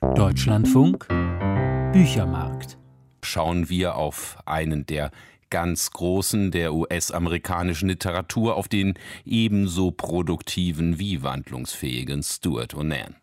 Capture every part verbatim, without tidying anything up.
Deutschlandfunk Büchermarkt. Schauen wir auf einen der ganz Großen der U S-amerikanischen Literatur, auf den ebenso produktiven wie wandlungsfähigen Stuart Onan.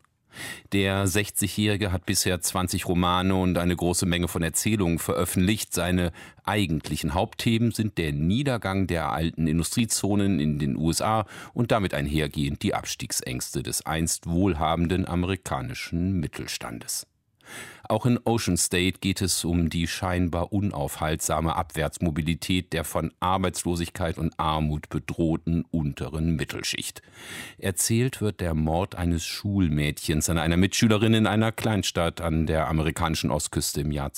Der sechzigjährige hat bisher zwanzig Romane und eine große Menge von Erzählungen veröffentlicht. Seine eigentlichen Hauptthemen sind der Niedergang der alten Industriezonen in den U S A und damit einhergehend die Abstiegsängste des einst wohlhabenden amerikanischen Mittelstandes. Auch in Ocean State geht es um die scheinbar unaufhaltsame Abwärtsmobilität der von Arbeitslosigkeit und Armut bedrohten unteren Mittelschicht. Erzählt wird der Mord eines Schulmädchens an einer Mitschülerin in einer Kleinstadt an der amerikanischen Ostküste im Jahr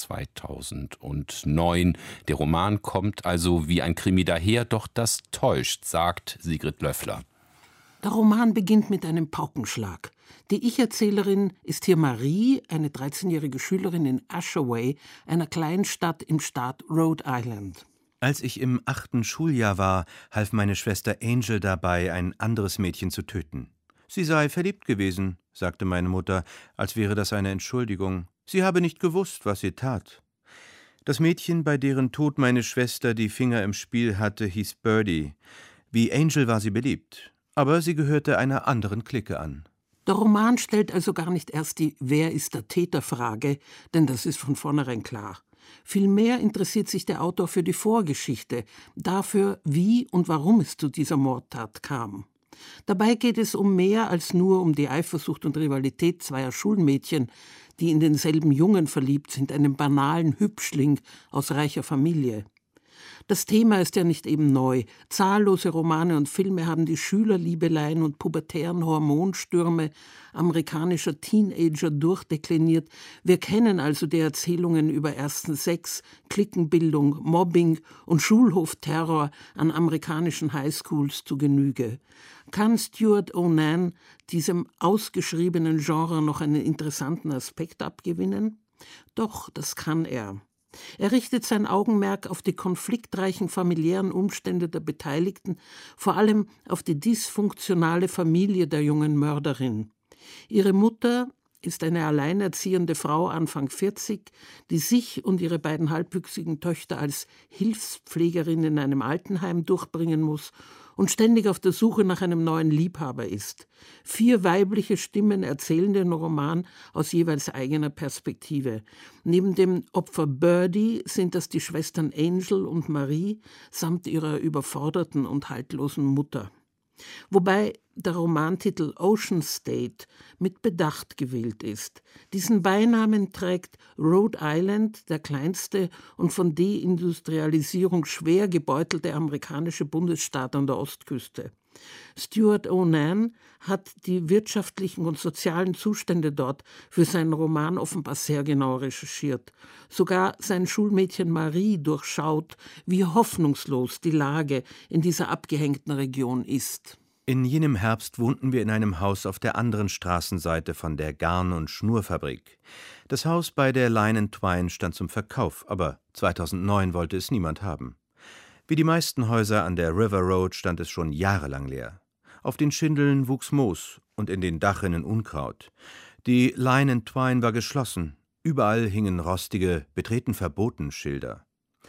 zweitausendneun. Der Roman kommt also wie ein Krimi daher, doch das täuscht, sagt Sigrid Löffler. Der Roman beginnt mit einem Paukenschlag. Die Ich-Erzählerin ist hier Marie, eine dreizehnjährige Schülerin in Ashaway, einer Kleinstadt im Staat Rhode Island. Als ich im achten Schuljahr war, half meine Schwester Angel dabei, ein anderes Mädchen zu töten. Sie sei verliebt gewesen, sagte meine Mutter, als wäre das eine Entschuldigung. Sie habe nicht gewusst, was sie tat. Das Mädchen, bei deren Tod meine Schwester die Finger im Spiel hatte, hieß Birdie. Wie Angel war sie beliebt, aber sie gehörte einer anderen Clique an. Der Roman stellt also gar nicht erst die Wer ist der Täter-Frage, denn das ist von vornherein klar. Vielmehr interessiert sich der Autor für die Vorgeschichte, dafür, wie und warum es zu dieser Mordtat kam. Dabei geht es um mehr als nur um die Eifersucht und Rivalität zweier Schulmädchen, die in denselben Jungen verliebt sind, einem banalen Hübschling aus reicher Familie. Das Thema ist ja nicht eben neu. Zahllose Romane und Filme haben die Schülerliebeleien und pubertären Hormonstürme amerikanischer Teenager durchdekliniert. Wir kennen also die Erzählungen über ersten Sex, Cliquenbildung, Mobbing und Schulhofterror an amerikanischen Highschools zu Genüge. Kann Stuart Onan diesem ausgeschriebenen Genre noch einen interessanten Aspekt abgewinnen? Doch, das kann er. Er richtet sein Augenmerk auf die konfliktreichen familiären Umstände der Beteiligten, vor allem auf die dysfunktionale Familie der jungen Mörderin. Ihre Mutter ist eine alleinerziehende Frau Anfang vierzig, die sich und ihre beiden halbwüchsigen Töchter als Hilfspflegerin in einem Altenheim durchbringen muss und ständig auf der Suche nach einem neuen Liebhaber ist. Vier weibliche Stimmen erzählen den Roman aus jeweils eigener Perspektive. Neben dem Opfer Birdie sind das die Schwestern Angel und Marie samt ihrer überforderten und haltlosen Mutter. Wobei der Romantitel Ocean State mit Bedacht gewählt ist. Diesen Beinamen trägt Rhode Island, der kleinste und von Deindustrialisierung schwer gebeutelte amerikanische Bundesstaat an der Ostküste. Stuart Onan hat die wirtschaftlichen und sozialen Zustände dort für seinen Roman offenbar sehr genau recherchiert. Sogar sein Schulmädchen Marie durchschaut, wie hoffnungslos die Lage in dieser abgehängten Region ist. In jenem Herbst wohnten wir in einem Haus auf der anderen Straßenseite von der Garn- und Schnurfabrik. Das Haus bei der Line and Twine stand zum Verkauf, aber zweitausendneun wollte es niemand haben. Wie die meisten Häuser an der River Road stand es schon jahrelang leer. Auf den Schindeln wuchs Moos und in den Dachrinnen Unkraut. Die Line and Twine war geschlossen. Überall hingen rostige »Betreten verboten« Schilder.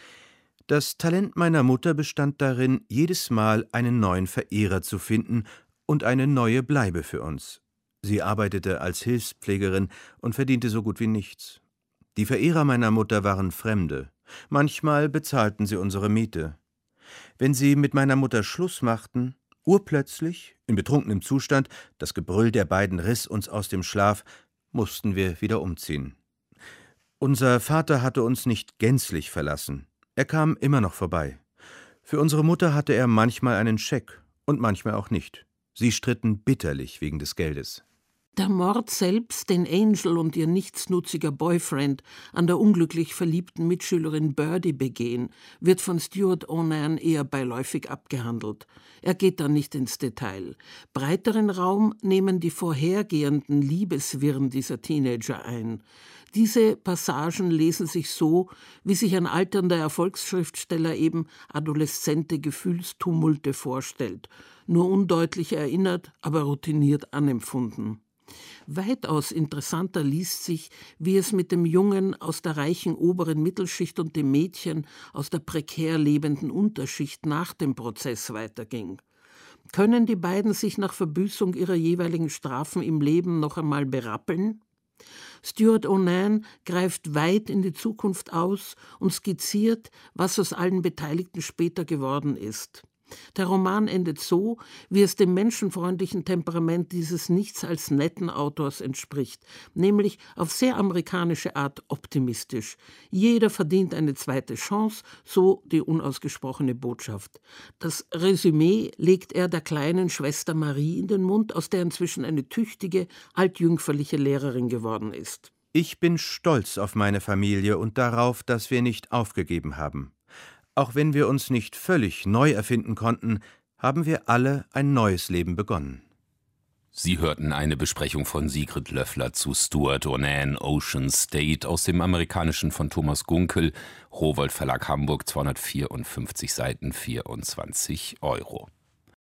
Das Talent meiner Mutter bestand darin, jedes Mal einen neuen Verehrer zu finden und eine neue Bleibe für uns. Sie arbeitete als Hilfspflegerin und verdiente so gut wie nichts. Die Verehrer meiner Mutter waren Fremde. Manchmal bezahlten sie unsere Miete. Wenn sie mit meiner Mutter Schluss machten, urplötzlich, in betrunkenem Zustand, das Gebrüll der beiden riss uns aus dem Schlaf, mussten wir wieder umziehen. Unser Vater hatte uns nicht gänzlich verlassen. Er kam immer noch vorbei. Für unsere Mutter hatte er manchmal einen Scheck und manchmal auch nicht. Sie stritten bitterlich wegen des Geldes. Der Mord selbst, den Angel und ihr nichtsnutziger Boyfriend an der unglücklich verliebten Mitschülerin Birdie begehen, wird von Stuart Onan eher beiläufig abgehandelt. Er geht da nicht ins Detail. Breiteren Raum nehmen die vorhergehenden Liebeswirren dieser Teenager ein. Diese Passagen lesen sich so, wie sich ein alternder Erfolgsschriftsteller eben adoleszente Gefühlstumulte vorstellt, nur undeutlich erinnert, aber routiniert anempfunden. Weitaus interessanter liest sich, wie es mit dem Jungen aus der reichen oberen Mittelschicht und dem Mädchen aus der prekär lebenden Unterschicht nach dem Prozess weiterging. Können die beiden sich nach Verbüßung ihrer jeweiligen Strafen im Leben noch einmal berappeln? Stewart O'Nan greift weit in die Zukunft aus und skizziert, was aus allen Beteiligten später geworden ist. Der Roman endet so, wie es dem menschenfreundlichen Temperament dieses nichts als netten Autors entspricht, nämlich auf sehr amerikanische Art optimistisch. Jeder verdient eine zweite Chance, so die unausgesprochene Botschaft. Das Resümee legt er der kleinen Schwester Marie in den Mund, aus der inzwischen eine tüchtige, altjüngferliche Lehrerin geworden ist. Ich bin stolz auf meine Familie und darauf, dass wir nicht aufgegeben haben. Auch wenn wir uns nicht völlig neu erfinden konnten, haben wir alle ein neues Leben begonnen. Sie hörten eine Besprechung von Sigrid Löffler zu Stewart O'Nan, Ocean State, aus dem Amerikanischen von Thomas Gunkel, Rowohlt Verlag Hamburg, zweihundertvierundfünfzig Seiten, vierundzwanzig Euro.